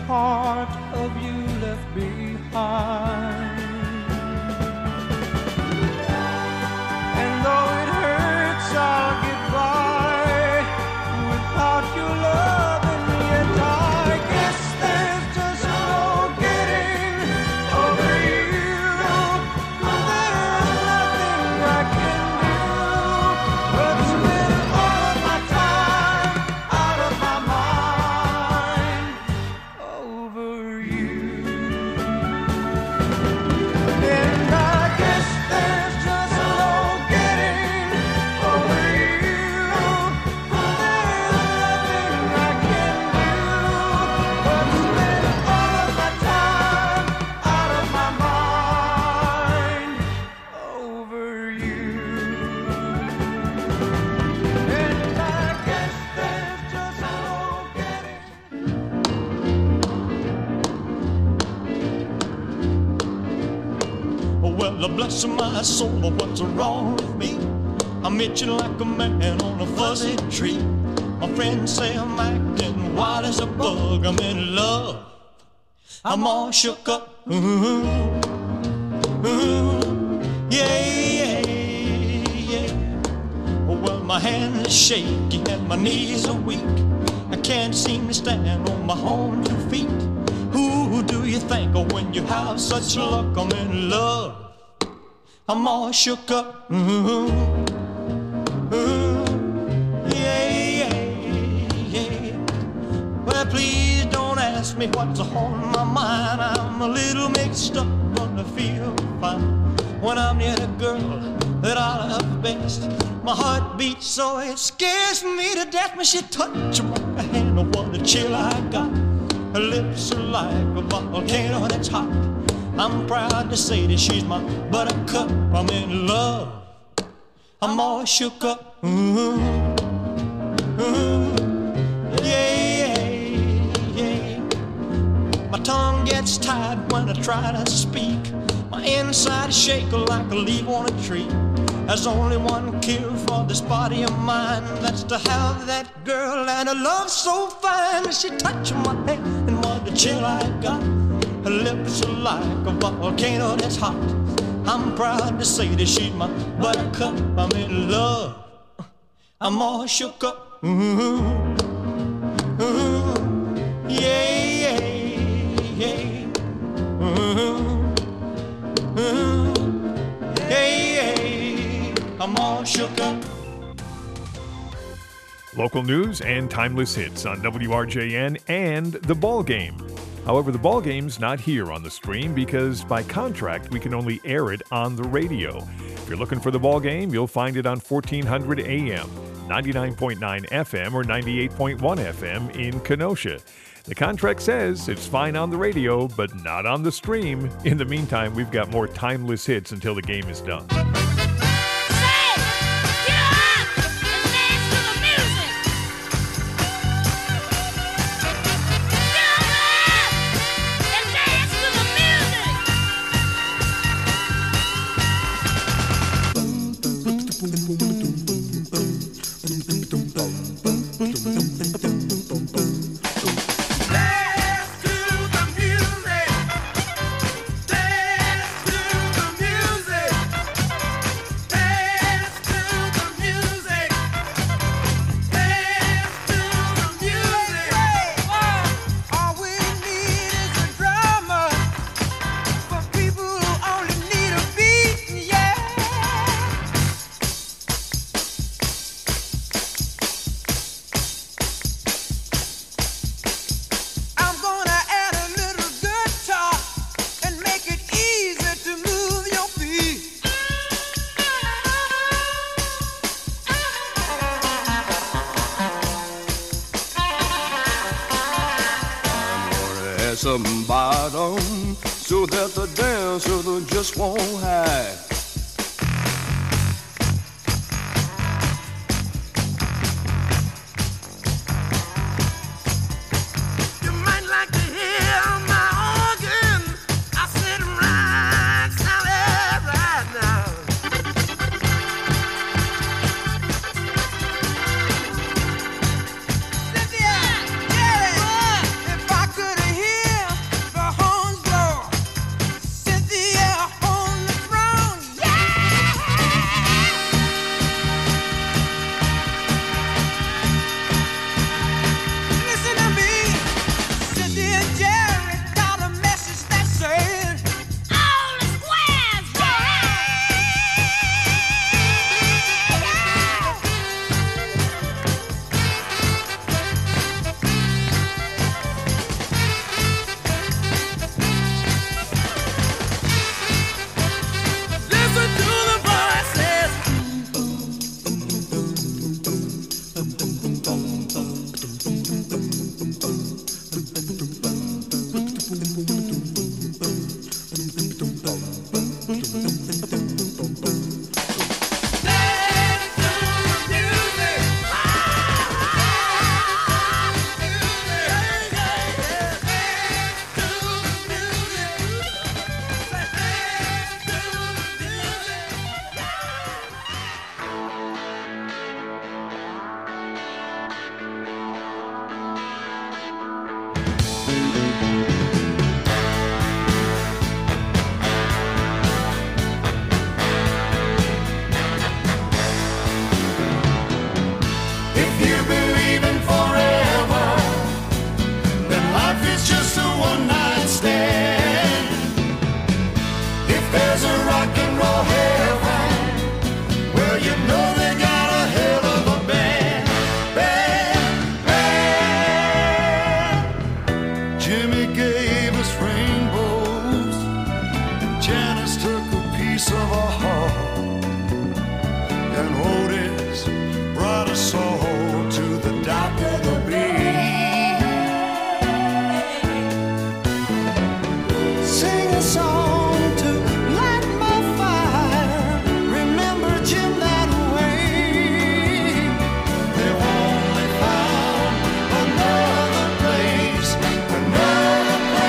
part of you left behind. And though it hurts, I'll get by without your love, and yet I guess there's just no getting over you. There's nothing I can do but spend all of my time out of my mind over you. And I guess there's just no getting over you. There's nothing I can do but spend all of my time out of my mind over you. And I guess there's just no getting. Well, bless my soul, what's wrong with me? I'm itching like a man on a fuzzy tree. My friends say I'm acting wild as a bug. I'm in love, I'm all shook up. Yeah, yeah, yeah. Well, my hands are shaky and my knees are weak. I can't seem to stand on my own 2 feet. Who do you think of when you have such luck? I'm in love, I'm all shook up. Yeah, yeah, yeah. Well, please don't ask me what's on my mind. I'm a little mixed up, but I feel fine when I'm near the girl that I love best. My heart beats so it scares me to death when she touches my hand. Oh, what a chill I got. Her lips are like a volcano that's hot. I'm proud to say that she's my buttercup. I'm in love, I'm all shook up. Yeah, yeah. My tongue gets tied when I try to speak. My inside shake like a leaf on a tree. There's only one cure for this body of mine. That's to have that girl and a love so fine. She touched my hand and what a chill I got. Her lips are like a volcano that's hot. I'm proud to say that she's my buttercup. I'm in love, I'm all shook up. Yeah, yeah, yeah. Yeah, yeah. I'm all shook up. Local news and timeless hits on WRJN and The Ball Game. However, The Ball Game's not here on the stream because by contract we can only air it on the radio. If you're looking for The Ball Game, you'll find it on 1400 AM, 99.9 FM, or 98.1 FM in Kenosha. The contract says it's fine on the radio, but not on the stream. In the meantime, we've got more timeless hits until the game is done. Some bottom so that the dancer just won't hide. You might like to hear my organ. I sit right solid right now. Cynthia, yeah, if I could hear Another place, another place.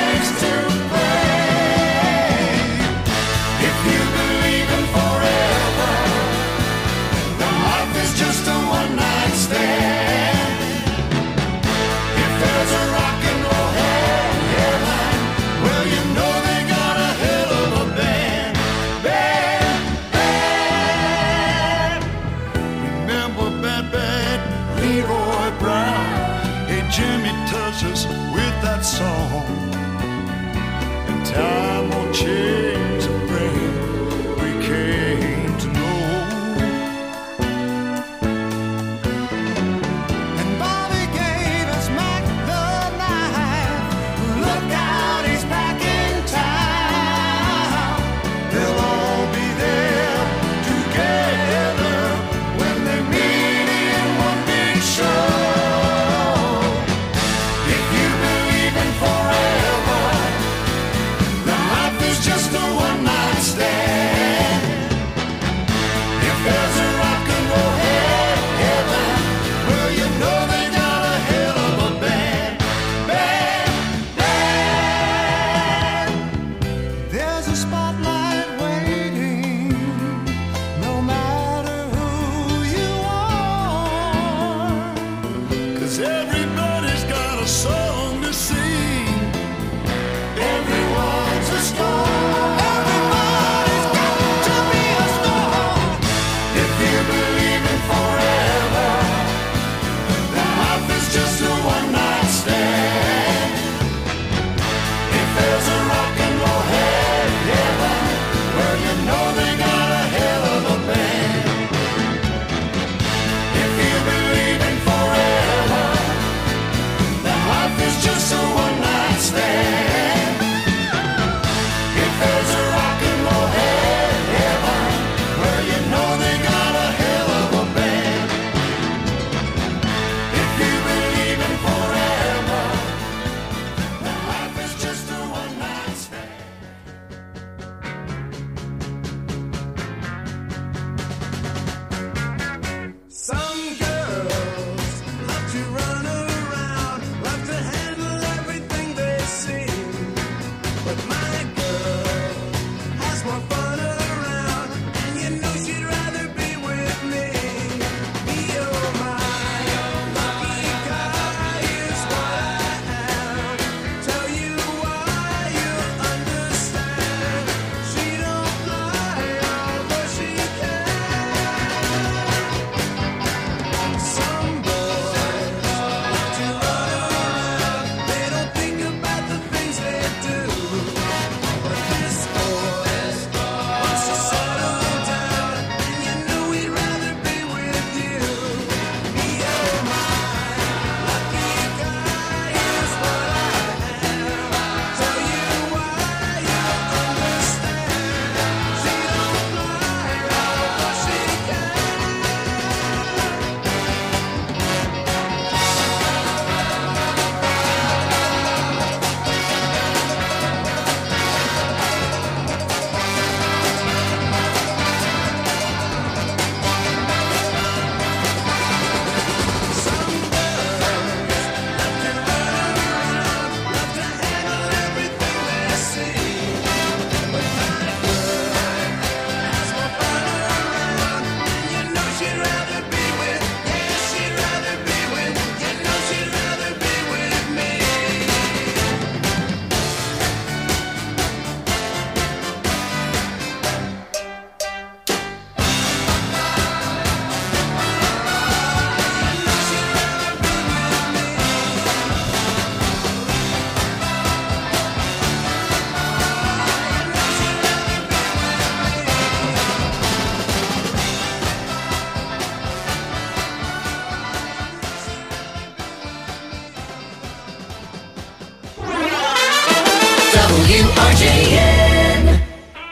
WRJN.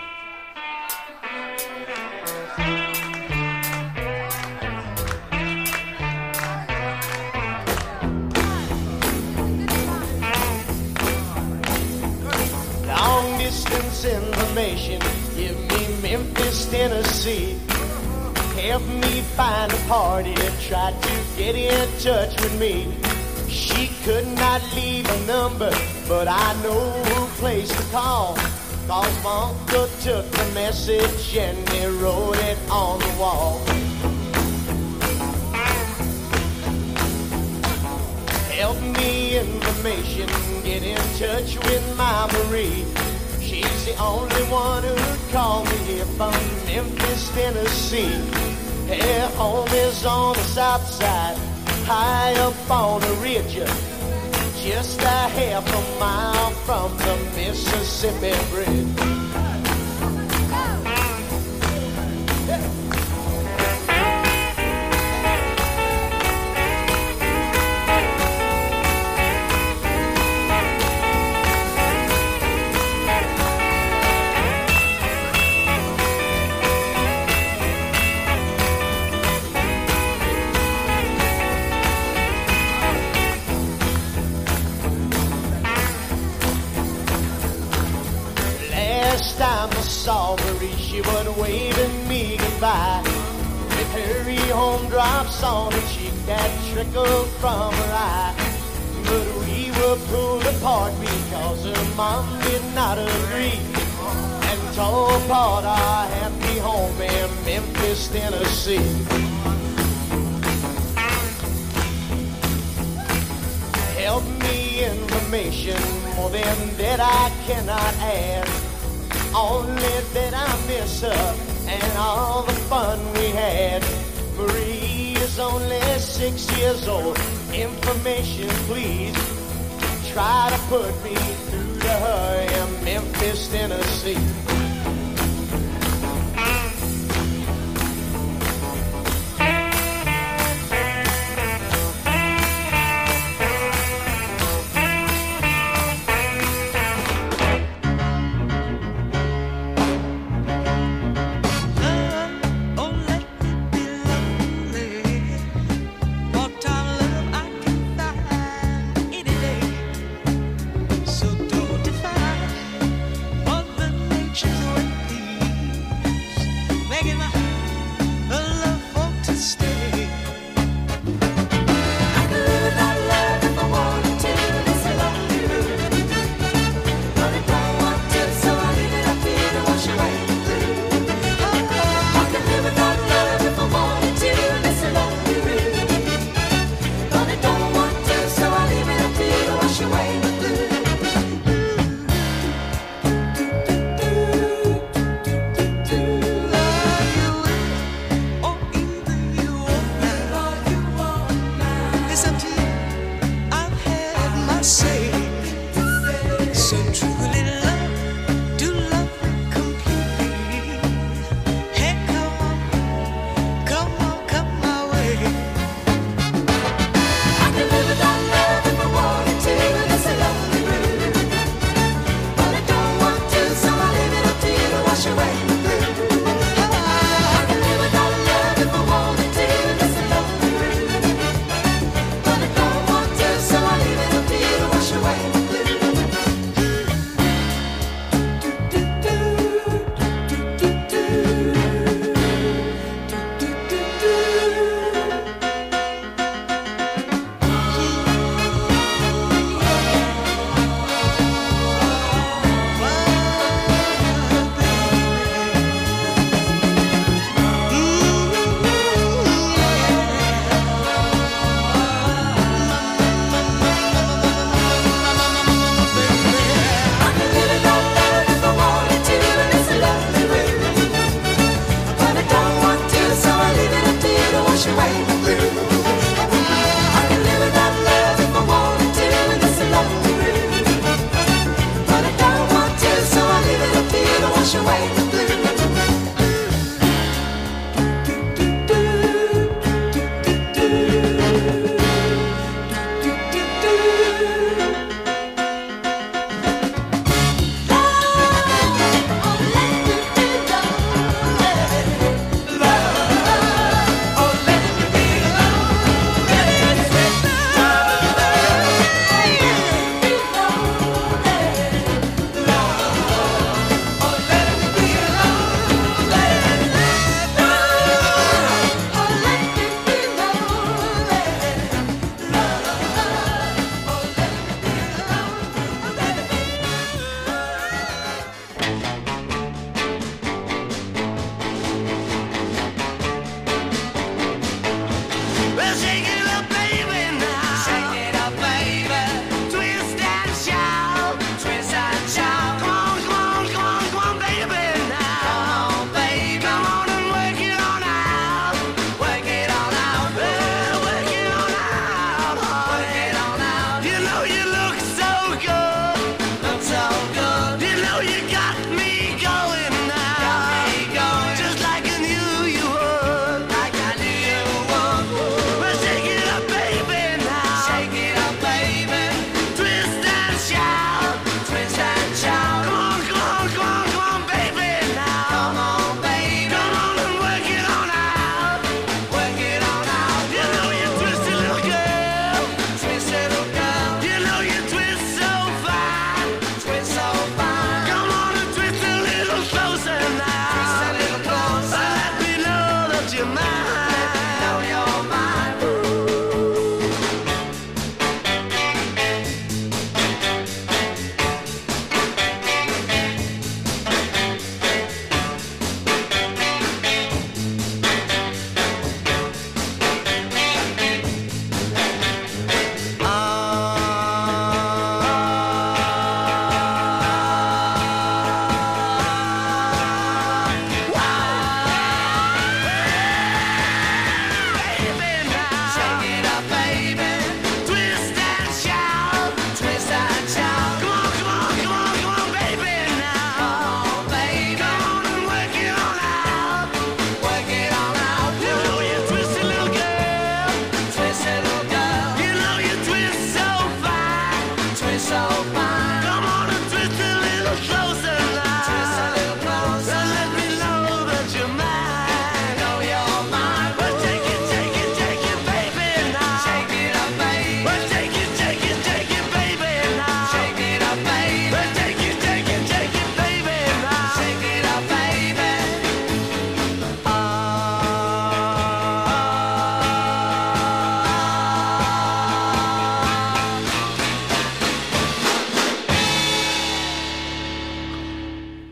Long distance information, give me Memphis, Tennessee. Help me find a party that tried to get in touch with me. She could not leave a number, but I know who place to call. Cause my uncle took the message and he wrote it on the wall. Help me information, get in touch with my Marie. She's the only one who'd call me here from Memphis, Tennessee. Her home is on the south side, high up on a ridge, just a half a mile from the Mississippi Bridge. Last time I saw Marie, she was waving me goodbye. With hurry home drops on her cheek that trickled from her eye. But we were pulled apart because her mom did not agree and tore apart our happy home in Memphis, Tennessee. Help me information, more than that I cannot add. Only that I miss her and all the fun we had. Marie is only 6 years old. Information, please. Try to put me through to her in Memphis, Tennessee. So don't define what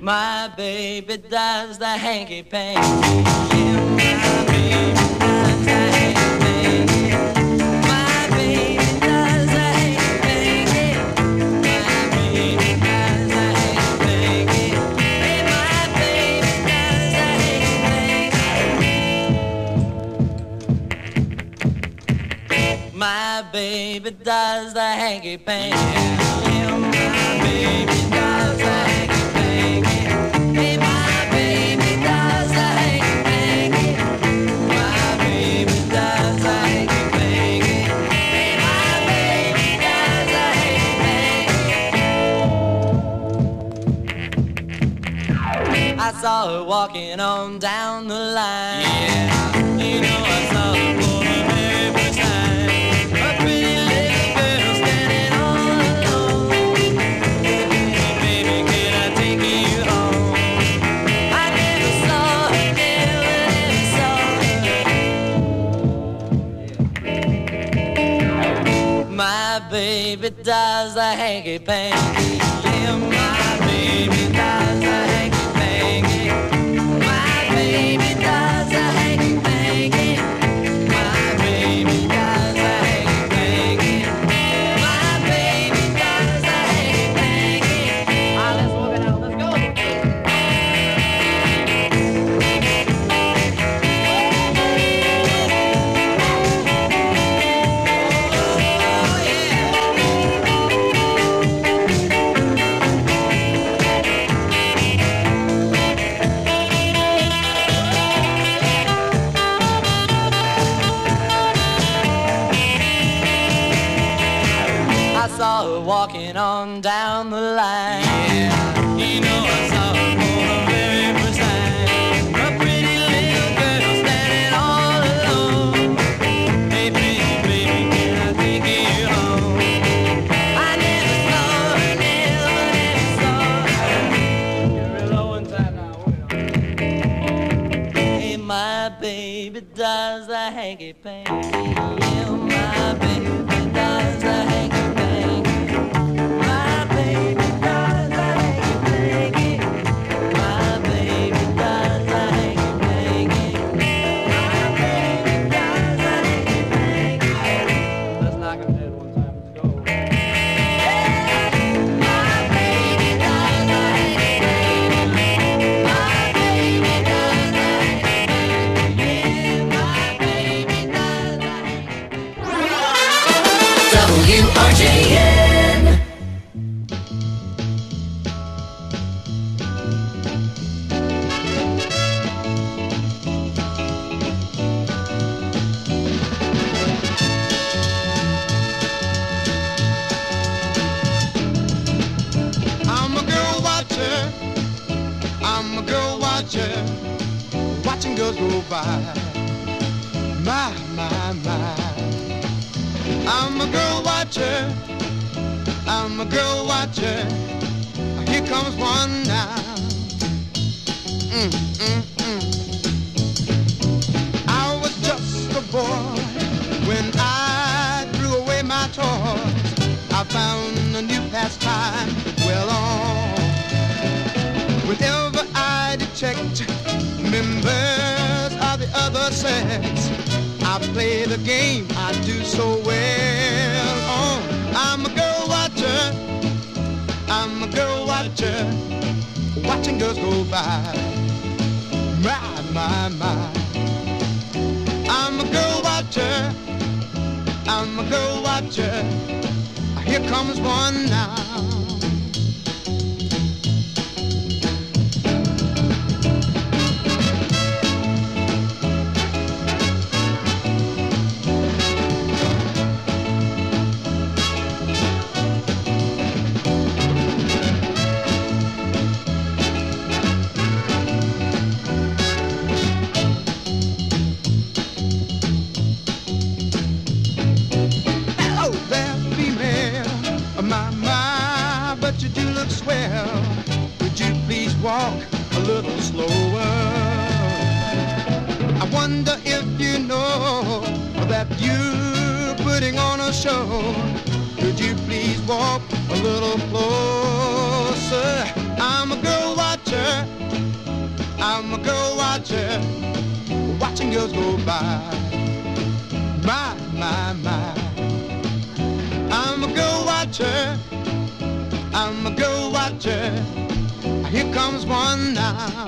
My baby does the hanky-panky. Yeah, my baby does the hanky-panky. My baby does the hanky-panky. My baby does the hanky-panky. Hey, my baby does the hanky-panky. My baby does the hanky-panky. Yeah, my baby does the hanky-panky. Hey, my baby does the hanky-panky. My baby does the hanky-panky. Hey, my baby does the hanky-panky. I saw her walking on down the line. Yeah, you know I saw her for the very first time. A pretty little girl standing all alone. Baby, can I take you home? I never saw her, never saw her. My baby does the hanky-panky. Yeah, my baby does the hanky-panky. My baby does the hanky-panky. My baby does the hanky-panky. My baby does the hanky-panky. Let's walk it out. Let's go. I saw her walking on down the line. Yeah, you know I saw her for the very first time. A pretty little girl standing all alone. Hey, baby, baby, can I take you home? I never saw her, never saw her. Get real low one time now. Hey, my baby does the hanky-panky. Yeah, my baby does the hanky-panky. My baby does the hanky-panky. My baby does the hanky-panky. My baby does the hanky-panky. Let's knock him dead one time. Let's go. My baby does the hanky-panky. My baby does the hanky-panky. Yeah, my baby does the hanky-panky. WRJN. I'm a girl watcher. I'm a girl watcher. Watching girls go by. My, my, my. I'm a girl watcher. I'm a girl watcher. Here comes one now. I was just a boy when I threw away my toys. I found a new pastime well on. Whenever I detect members of the other sex, I play the game I do so well on. I'm a girl watcher. I'm a girl watcher. Watching girls go by. My, my, my. I'm a girl watcher. I'm a girl watcher. Here comes one now. Hello there, female. My, but you do look swell. Would you please walk a little slower? I wonder if you know that you're putting on a show. Could you please walk a little closer? I'm a girl watcher. years go by. My, my, my. I'm a girl watcher. I'm a girl watcher. Here comes one now.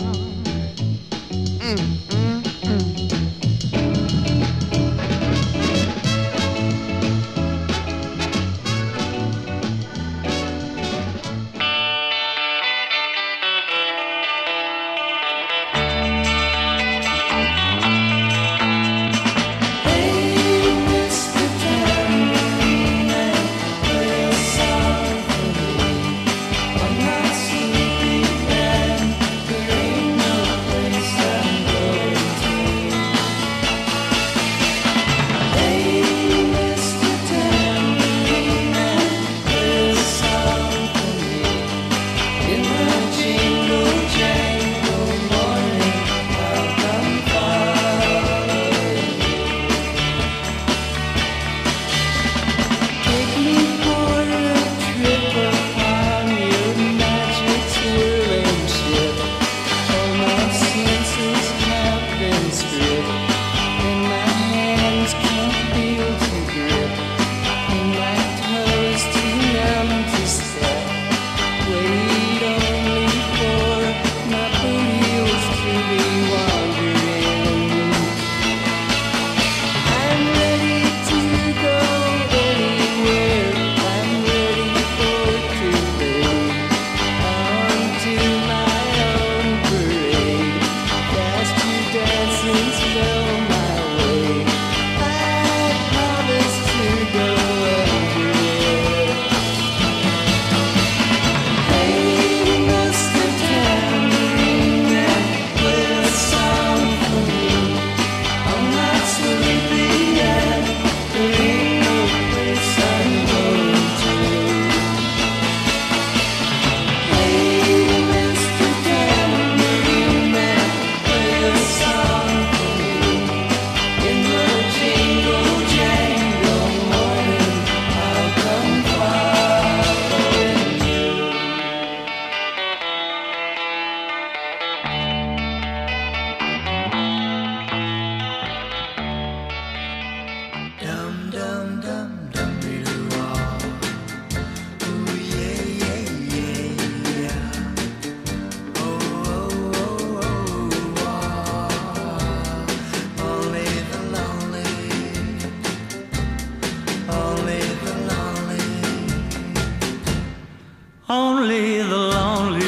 Only the lonely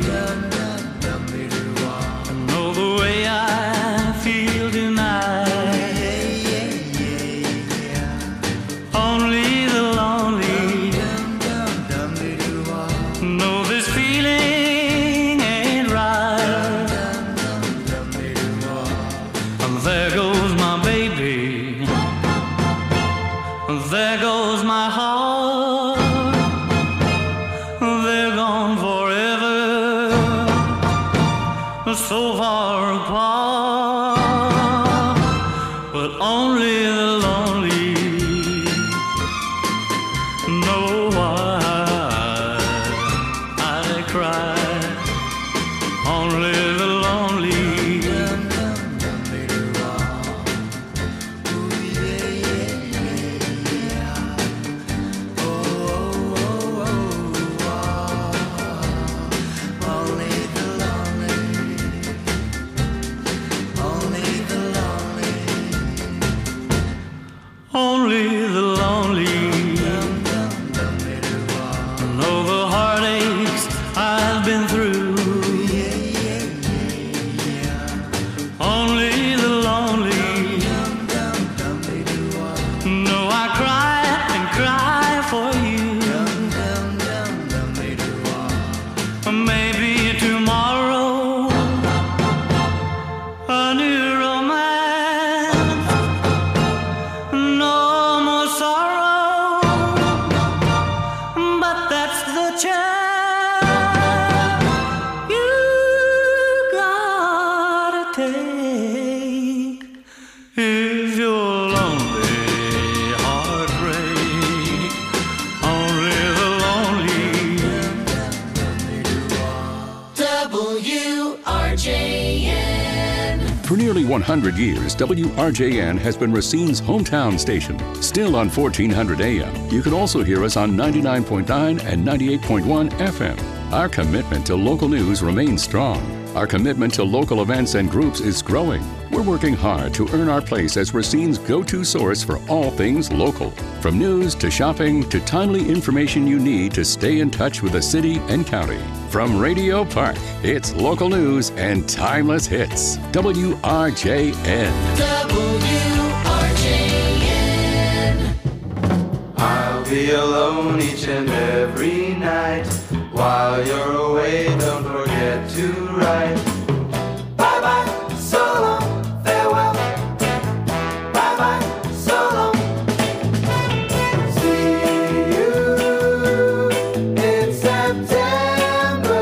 know the way I feel tonight. Only the lonely know this feeling ain't right. And there goes my baby, and there goes my heart. They're gone forever, so far apart. But only the lonely know why I cry. Only the lonely. Only the lonely know the heartaches I've been through. Only the lonely know I cry and cry for you. Maybe tomorrow a new romance. No more sorrow, but that's the chance you gotta take. If you're lonely, heartbreak, only the lonely. WRJN. For nearly 100 years, WRJN has been Racine's hometown station. Still on 1400 AM, you can also hear us on 99.9 and 98.1 FM. Our commitment to local news remains strong. Our commitment to local events and groups is growing. We're working hard to earn our place as Racine's go-to source for all things local. From news to shopping to timely information you need to stay in touch with the city and county. From Radio Park, it's local news and timeless hits. WRJN. WRJN. I'll be alone each and every night. While you're away, don't forget to write. Bye-bye, so long, farewell. Bye-bye, so long. See you in September.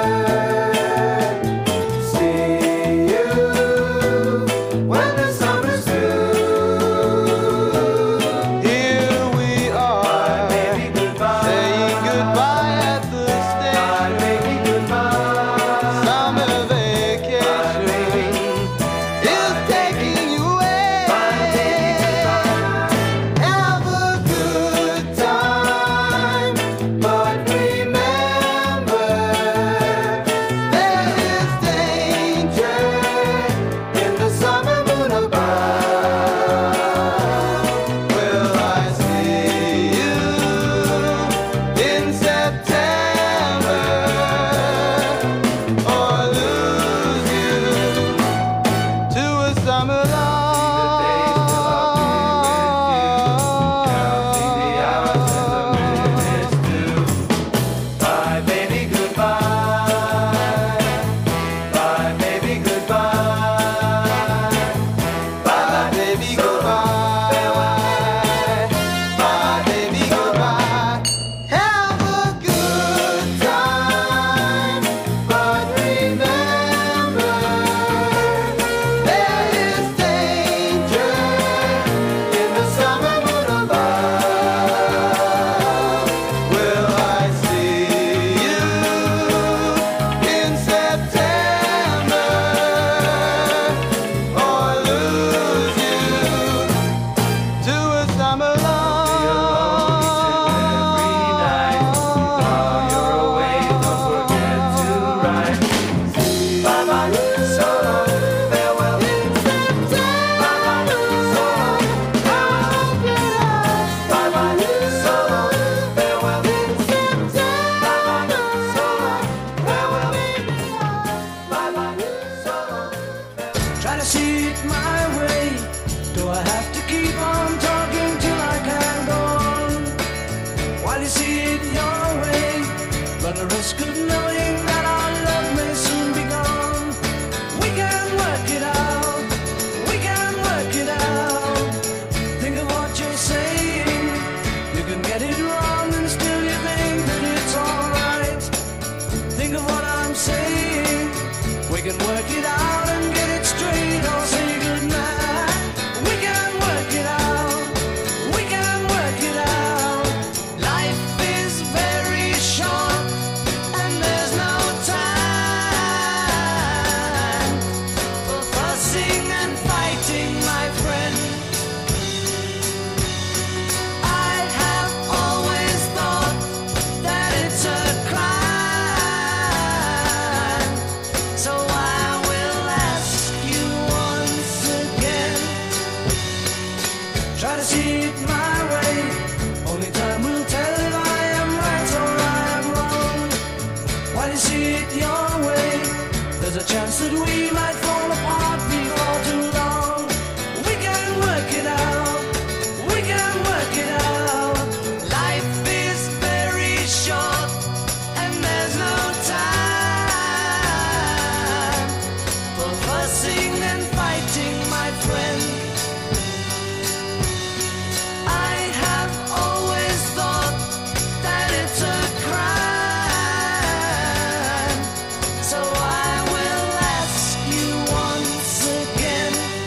See you when the summer's through. Here we are, Bye, baby, goodbye. saying goodbye at the Bye, baby, goodbye. summer vacation is taking you away. Have a good time, but remember there is danger in the summer moon above. Will I see you in September or lose you to a summer love? Bye, baby, goodbye. Bye, baby, goodbye. Bye, baby, goodbye. Bye, baby, goodbye. Have a good time, but remember there is danger in the summer moon above. Will I see you in September or lose you to a summer love? While you're away, don't forget to write. Bye-bye, so long, farewell. Bye-bye, so long, bye-bye, so long, farewell. Bye-bye, so long, farewell. Bye-bye, so long. Try to see it my way. Do I have to keep on talking till I can go on? While you see it your way, run the risk of knowing that our love may soon be gone. We can work it out. We can work it out. Think of what you're saying. You can get it wrong and still you think that it's alright. Think of what I'm saying. We can work it out and get it straight or say goodnight. We can work it out. We can work it out. Life is very short and there's no time for fussing and fighting, my friend. I have always thought that it's a crime. So I will ask you once again. Try to see it my way. Only time will tell if I am right or I am wrong. While you see it your way, there's a chance that we might fall apart before too long. We can work it out. We can work it out. Life is very short and there's no time for fussing and fighting, my friend. I have always thought that it's a crime. So I will ask you once again.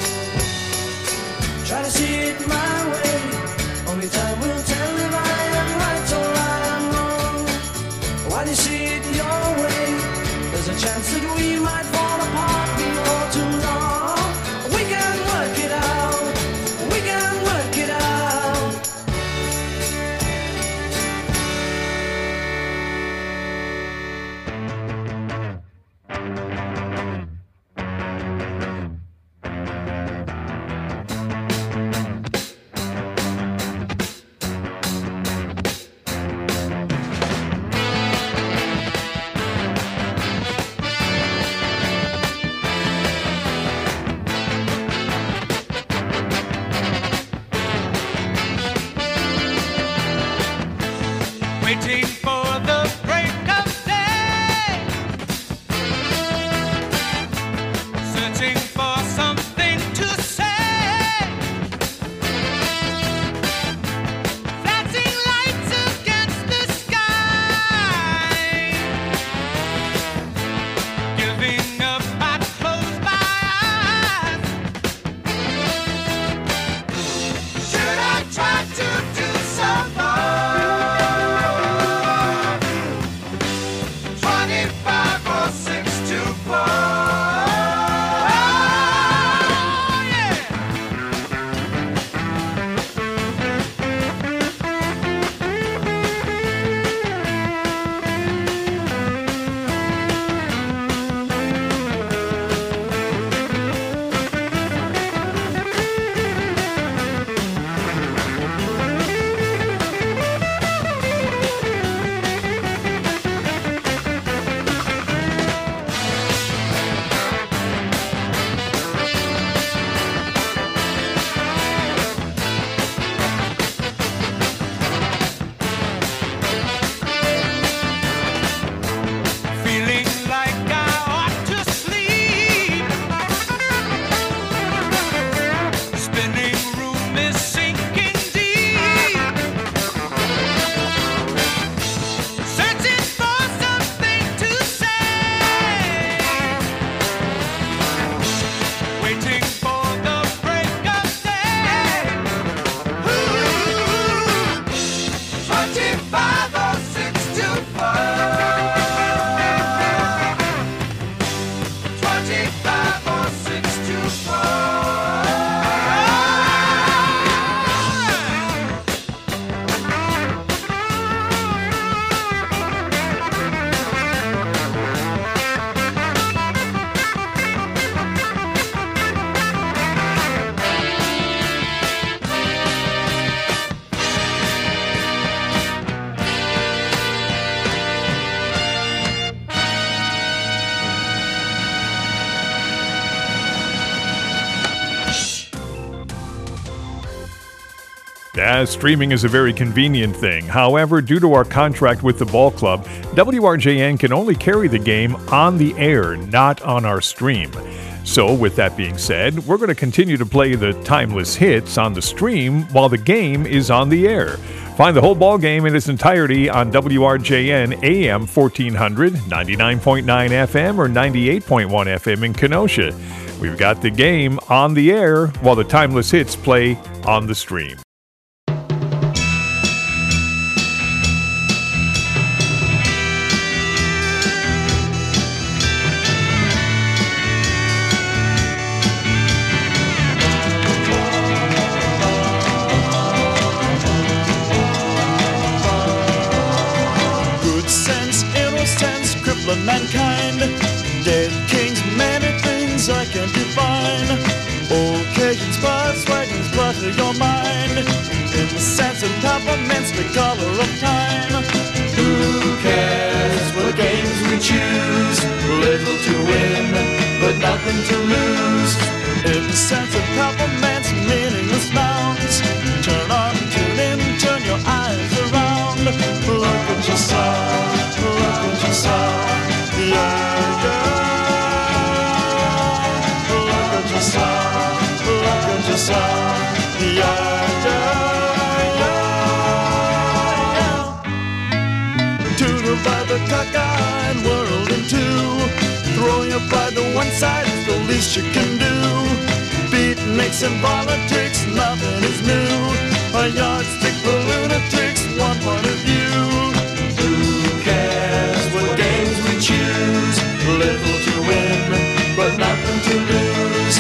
Streaming is a very convenient thing. However, due to our contract with the ball club, WRJN can only carry the game on the air, not on our stream. So, with that being said, we're going to continue to play the timeless hits on the stream while the game is on the air. Find the whole ball game in its entirety on WRJN AM 1400, 99.9 FM, or 98.1 FM in Kenosha. We've got the game on the air while the timeless hits play on the stream. Mankind, dead kings, many things I can define. Occasions, spots, wagons, clutter your mind. In the sense of peppermints, the color of time. Who cares what games we choose? Little to win, but nothing to lose. In the sense of peppermints, meaningless nouns. Turn on, tune in, turn your eyes around. Look at yourself, look at yourself. Yeah, yeah. Look at yourself, look at yourself. Yeah, yeah, yeah. To divide the cockeyed world in two. Throw your pride to one side is the least you can do. Beatniks and politics, nothing is new. A yardstick for lunatics, one point of view. Who cares what games we choose? Little to win, but nothing to lose.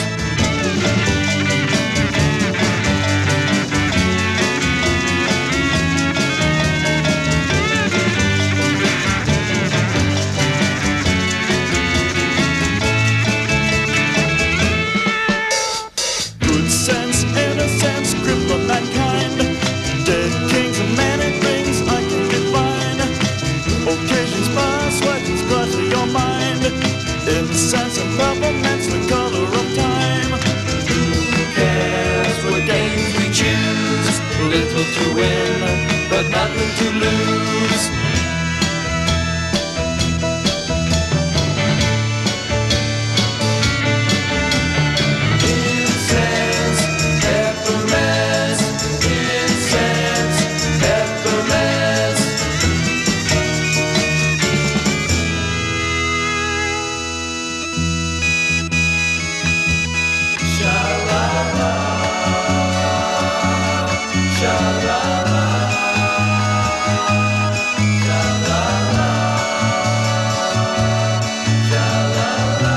Good sense, innocence, cripple mankind. Dead kings and many things I can define. Occasions pass, legends clutter your mind. In the sense of peppermints, the color of time. Who cares what games we choose? Little to win, but nothing to lose. Incense, peppermints, incense, peppermints. Sha-la-la, sha-la-la, sha-la-la, sha-la-la,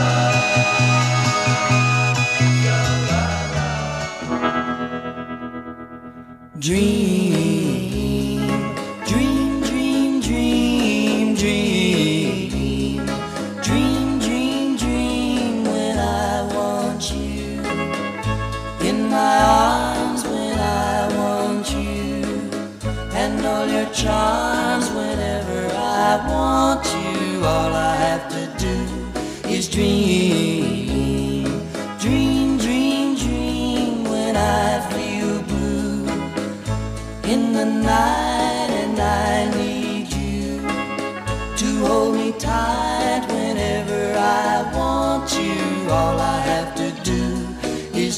sha-la-la. Dream, dream, dream, dream, dream. Dream, dream, dream when I want you. In my arms when I want you. And all your charms whenever I want you. All I have to do is dream. Dream, dream, dream when I feel blue in the night and I need you to hold me tight whenever I want you. All I have to do is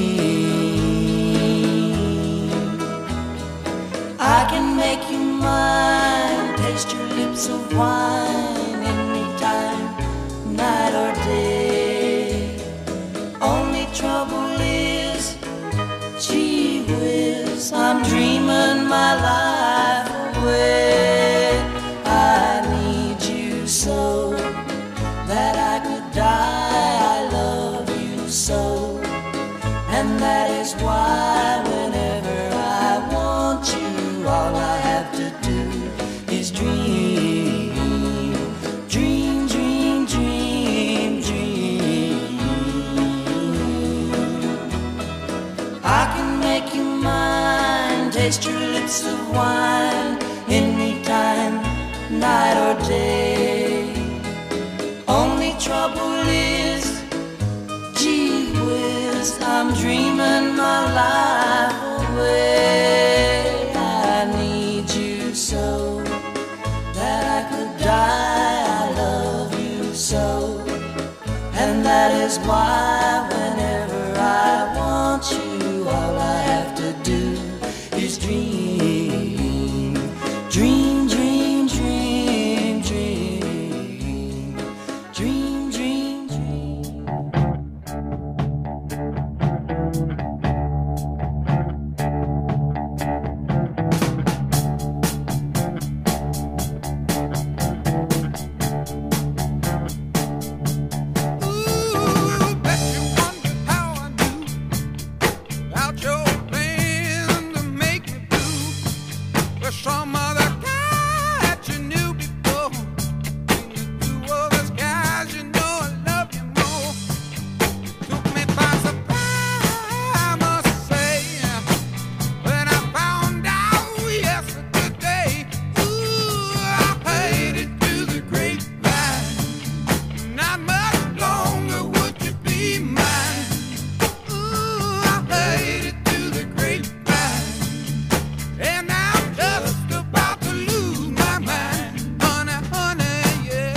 dream. I can make you mine, taste your lips of wine anytime, night or day. Only trouble is, gee whiz, I'm dreaming my life away. I need you so that I could die. I love you so, and that is why whenever I want you, all I have to do is dream. Dream, dream, dream, dream. I can make you mine, taste your lips of wine anytime, night or day. Only trouble is, gee whiz, I'm dreaming my life away. so. And that is why whenever I want you, all I have to do is dream, dream, dream, dream, dream, dream, dream, dream. Ooh, bet you wonder how I knew about your plan to make me blue. With some other guy that you knew before. When you do all those guys, you know I love you more. Took me by surprise, I must say, when I found out yesterday. Ooh, I paid it to the grapevine. Not much longer would you be mine. Ooh, I paid it to the grapevine. And I'm just about to lose my mind. Honey, honey, yeah.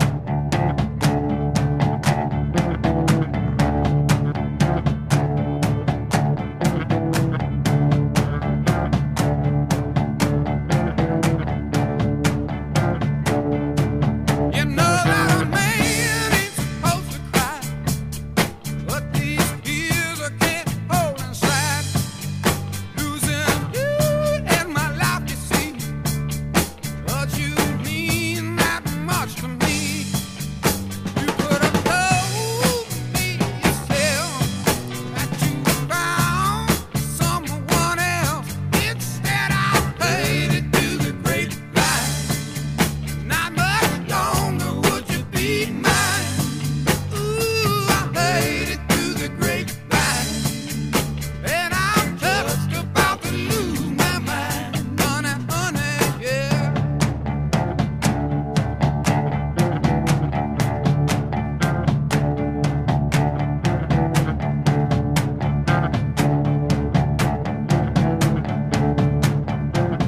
You know that a man ain't supposed to cry, but these tears I can't hold inside. Losing you in my life, you see, but you mean that much to me. You could have told me yourself that you found someone else. Instead, I paid it to the grapevine. Not much longer would you be mine. Ooh, I paid it to the grapevine. And I'm just about to lose my mind. Honey, honey, yeah.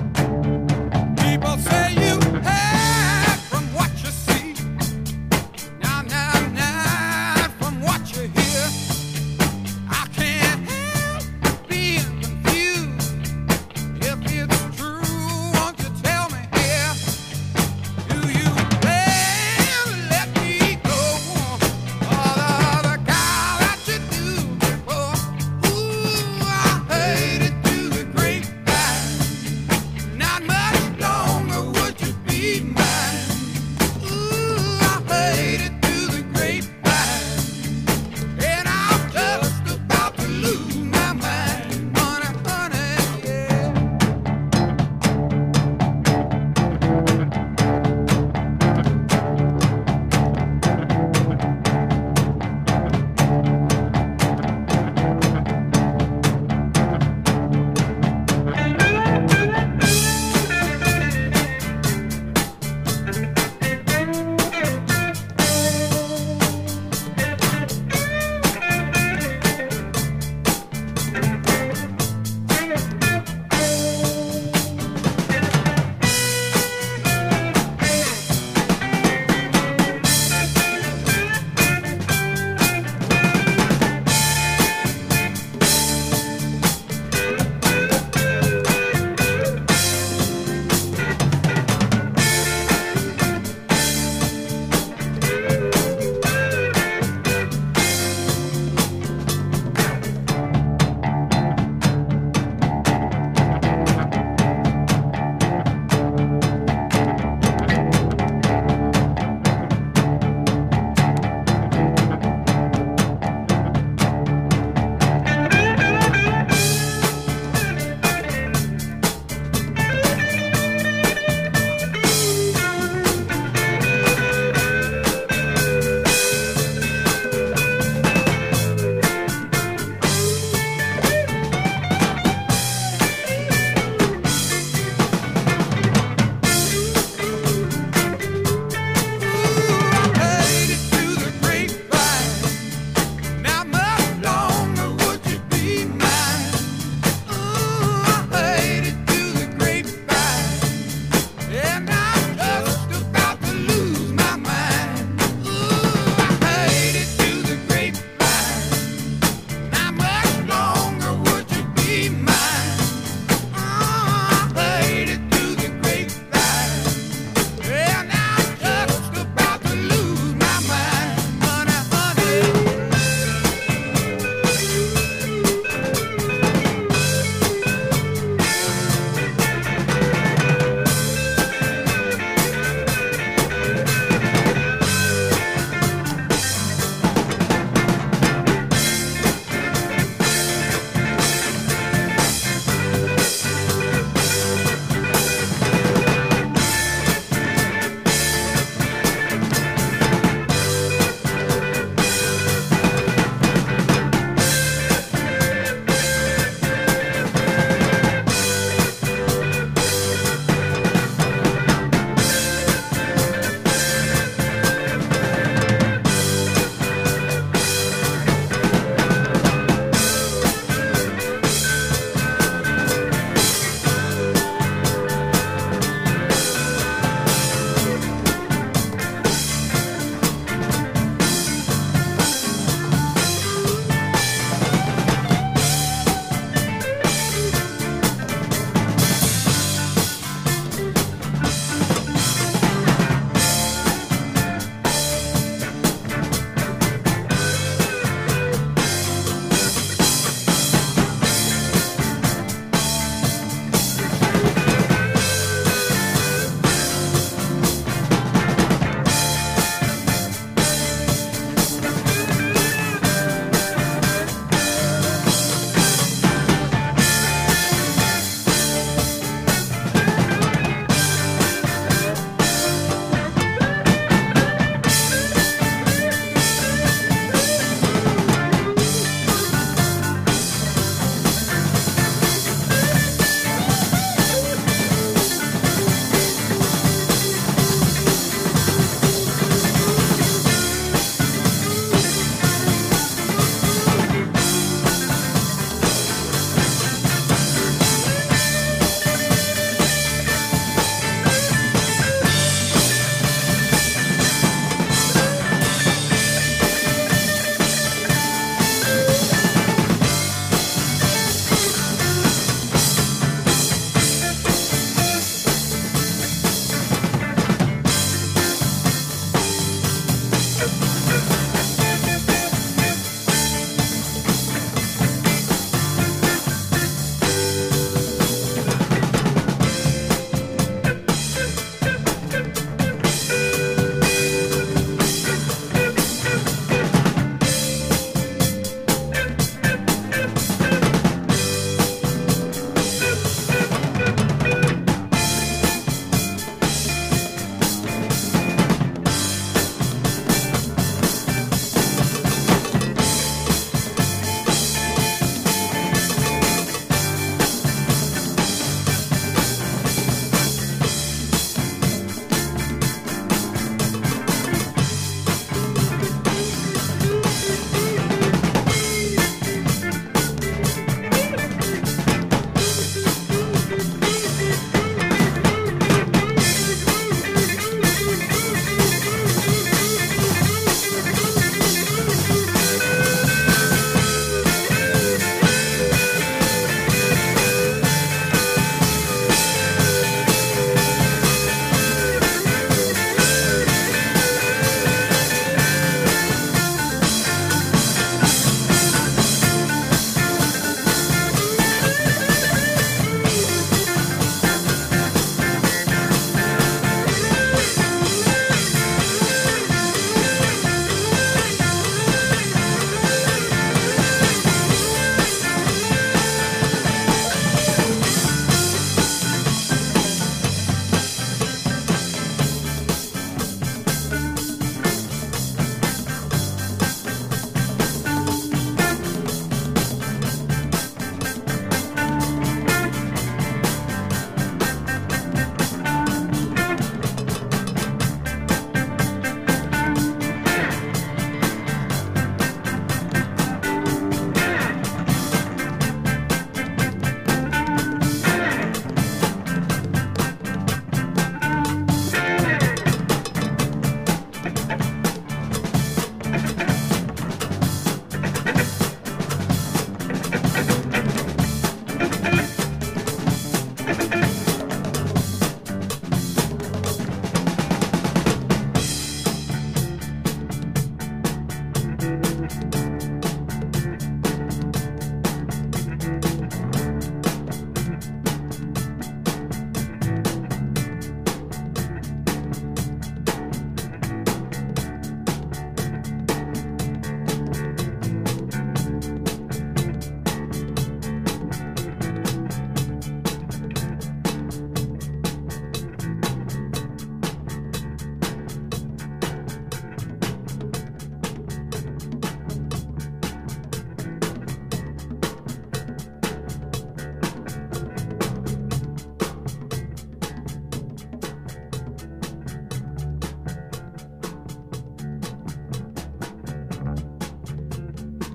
People say you had from what you see.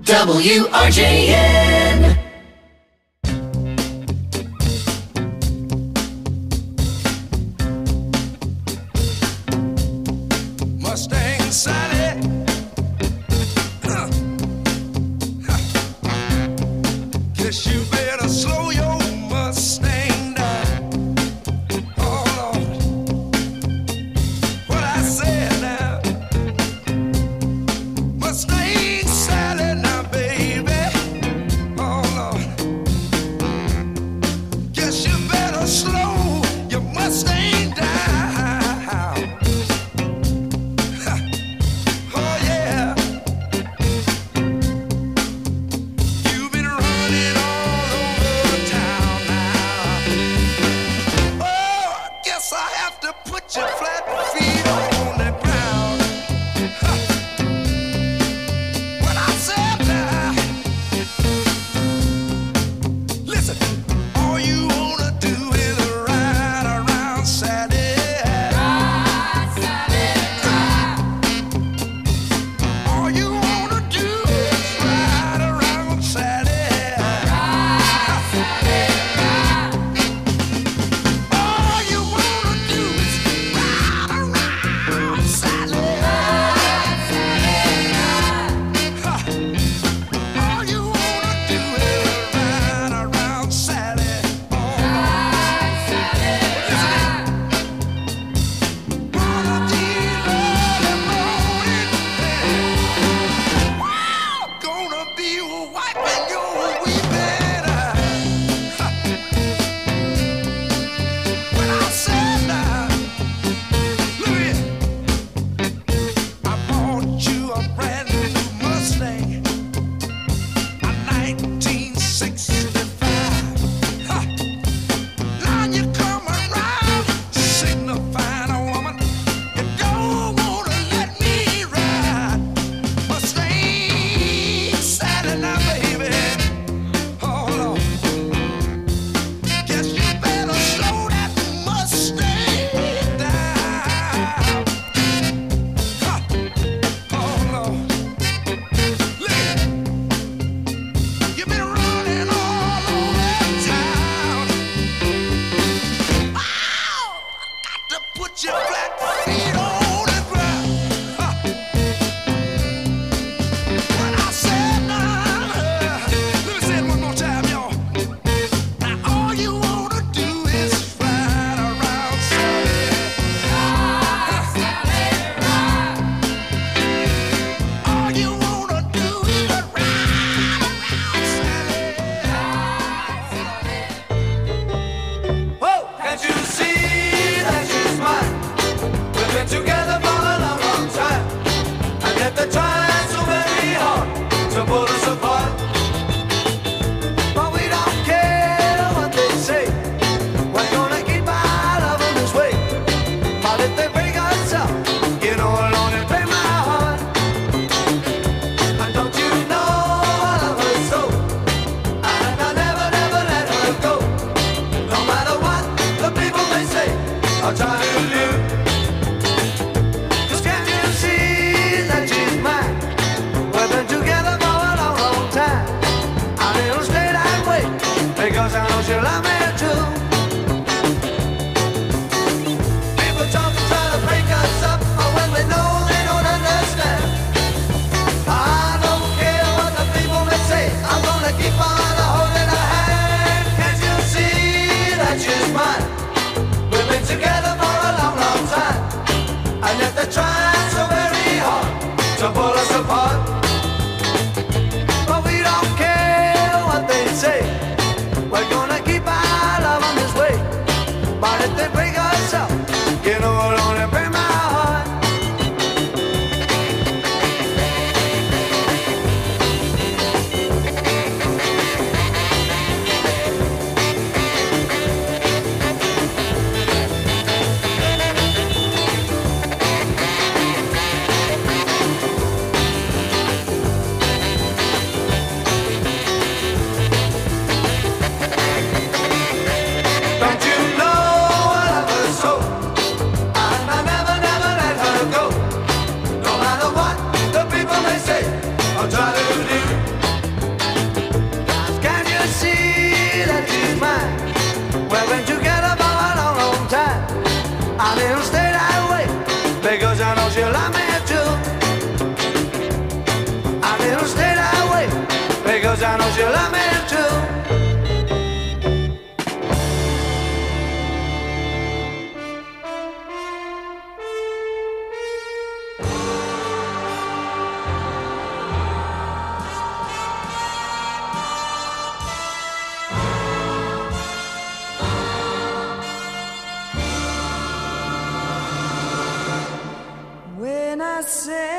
WRJN. Mustang Sally. Guess you better slow your Mustang down. Oh Lord, what I said now. Mustang Sally now, baby. Oh Lord, guess you better slow your Mustang down.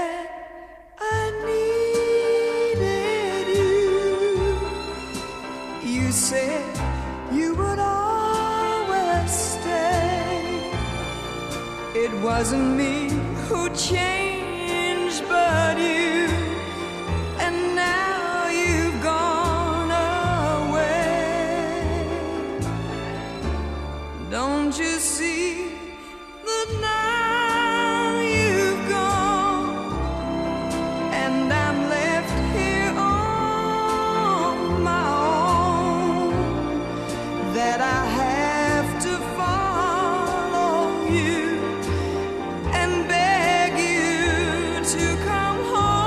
that I needed you. You said you would always stay. It wasn't me who changed, but you. And now you've gone away. Don't you see that now you've gone, and I'm left here on my own, that I have to follow you and beg you to come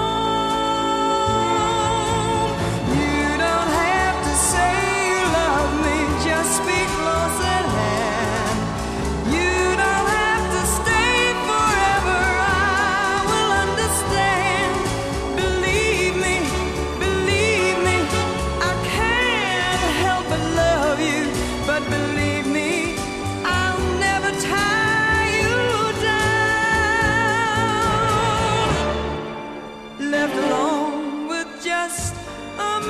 home. You don't have to say you love me, just be close at hand. You don't have to stay forever, I will understand. Believe me, I can't help but love you. But believe me, I'll never tie you down. Left alone with just